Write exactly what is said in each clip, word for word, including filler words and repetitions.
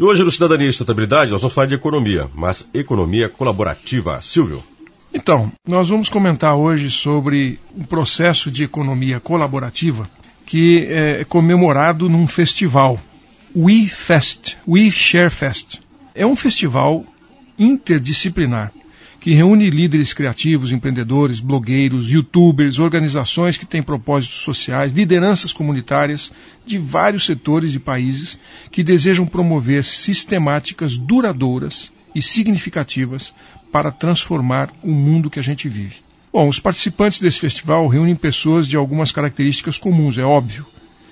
E hoje no Cidadania e Sustentabilidade nós vamos falar de economia, mas economia colaborativa. Silvio. Então, nós vamos comentar hoje sobre um processo de economia colaborativa que é comemorado num festival, We Fest, We Share Fest. É um festival interdisciplinar que reúne líderes criativos, empreendedores, blogueiros, youtubers, organizações que têm propósitos sociais, lideranças comunitárias de vários setores e países que desejam promover sistemáticas duradouras e significativas para transformar o mundo que a gente vive. Bom, os participantes desse festival reúnem pessoas de algumas características comuns, é óbvio,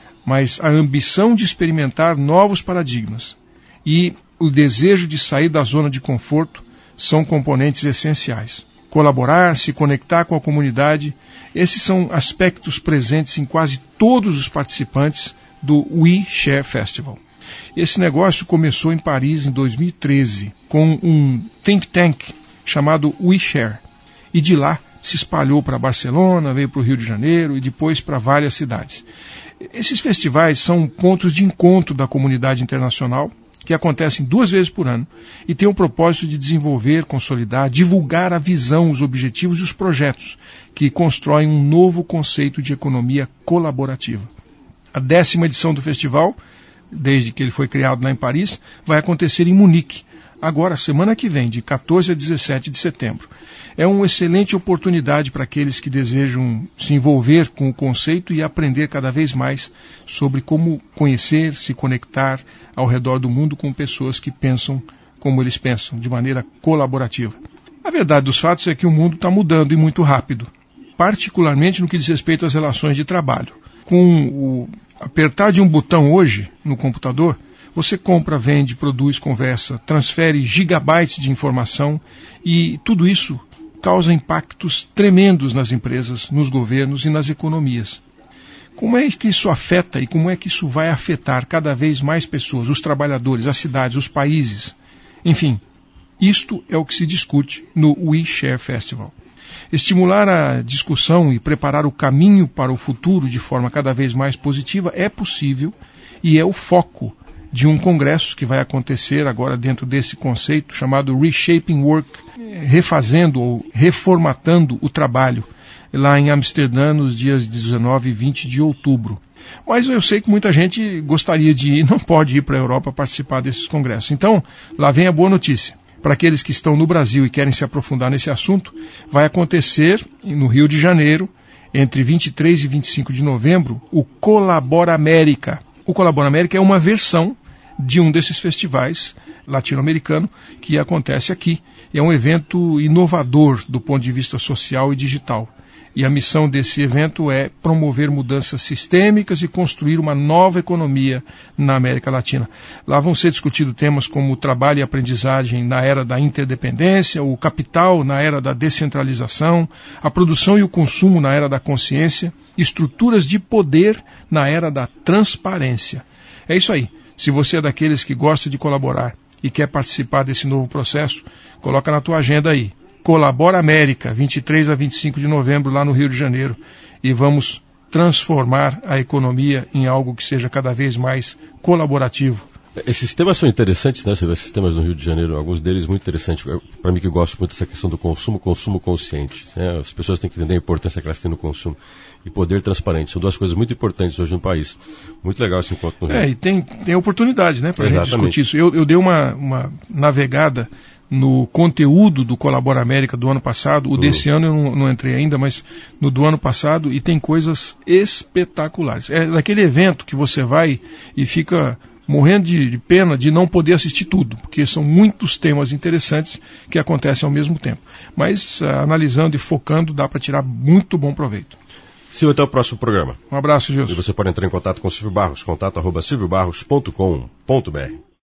mas a ambição de experimentar novos paradigmas e o desejo de sair da zona de conforto são componentes essenciais. Colaborar, se conectar com a comunidade, esses são aspectos presentes em quase todos os participantes do We Share Festival. Esse negócio começou em Paris em dois mil e treze, com um think tank chamado We Share, e de lá se espalhou para Barcelona, veio para o Rio de Janeiro e depois para várias cidades. Esses festivais são pontos de encontro da comunidade internacional, que acontecem duas vezes por ano e têm o propósito de desenvolver, consolidar, divulgar a visão, os objetivos e os projetos que constroem um novo conceito de economia colaborativa. A décima edição do festival, desde que ele foi criado lá em Paris, vai acontecer em Munique, agora, semana que vem, de quatorze a dezessete de setembro. É uma excelente oportunidade para aqueles que desejam se envolver com o conceito e aprender cada vez mais sobre como conhecer, se conectar ao redor do mundo com pessoas que pensam como eles pensam, de maneira colaborativa. A verdade dos fatos é que o mundo está mudando e muito rápido, particularmente no que diz respeito às relações de trabalho. Com o apertar de um botão hoje no computador, você compra, vende, produz, conversa, transfere gigabytes de informação e tudo isso causa impactos tremendos nas empresas, nos governos e nas economias. Como é que isso afeta e como é que isso vai afetar cada vez mais pessoas, os trabalhadores, as cidades, os países? Enfim, isto é o que se discute no We Share Festival. Estimular a discussão e preparar o caminho para o futuro de forma cada vez mais positiva é possível e é o foco de um congresso que vai acontecer agora dentro desse conceito chamado Reshaping Work, refazendo ou reformatando o trabalho, lá em Amsterdã nos dias dezenove e vinte de outubro. Mas eu sei que muita gente gostaria de ir, não pode ir para a Europa participar desses congressos. Então, lá vem a boa notícia. Para aqueles que estão no Brasil e querem se aprofundar nesse assunto, vai acontecer no Rio de Janeiro, entre vinte e três e vinte e cinco de novembro, o Colabora América. O Colabora América é uma versão de um desses festivais latino-americano que acontece aqui. É um evento inovador do ponto de vista social e digital. E a missão desse evento é promover mudanças sistêmicas e construir uma nova economia na América Latina. Lá vão ser discutidos temas como o trabalho e aprendizagem na era da interdependência, o capital na era da descentralização, a produção e o consumo na era da consciência, estruturas de poder na era da transparência. É isso aí. Se você é daqueles que gosta de colaborar e quer participar desse novo processo, coloca na tua agenda aí. Colabora América, vinte e três a vinte e cinco de novembro, lá no Rio de Janeiro. E vamos transformar a economia em algo que seja cada vez mais colaborativo. Esses temas são interessantes, né? Você vê esses temas no Rio de Janeiro, alguns deles muito interessantes. Para mim que gosto muito dessa questão do consumo, consumo consciente. Né? As pessoas têm que entender a importância que elas têm no consumo. E poder transparente. São duas coisas muito importantes hoje no país. Muito legal esse encontro no Rio. É, e tem, tem oportunidade, né, para a gente discutir isso. Eu, eu dei uma, uma navegada no conteúdo do Colabora América do ano passado. O uhum. desse ano eu não, não entrei ainda, mas no do ano passado, e tem coisas espetaculares. É daquele evento que você vai e fica morrendo de, de pena de não poder assistir tudo, porque são muitos temas interessantes que acontecem ao mesmo tempo. Mas, uh, analisando e focando, dá para tirar muito bom proveito. Silvio, até o próximo programa. Um abraço, Gilson. E você pode entrar em contato com o Silvio Barros, contato arroba silvio barros ponto com ponto br.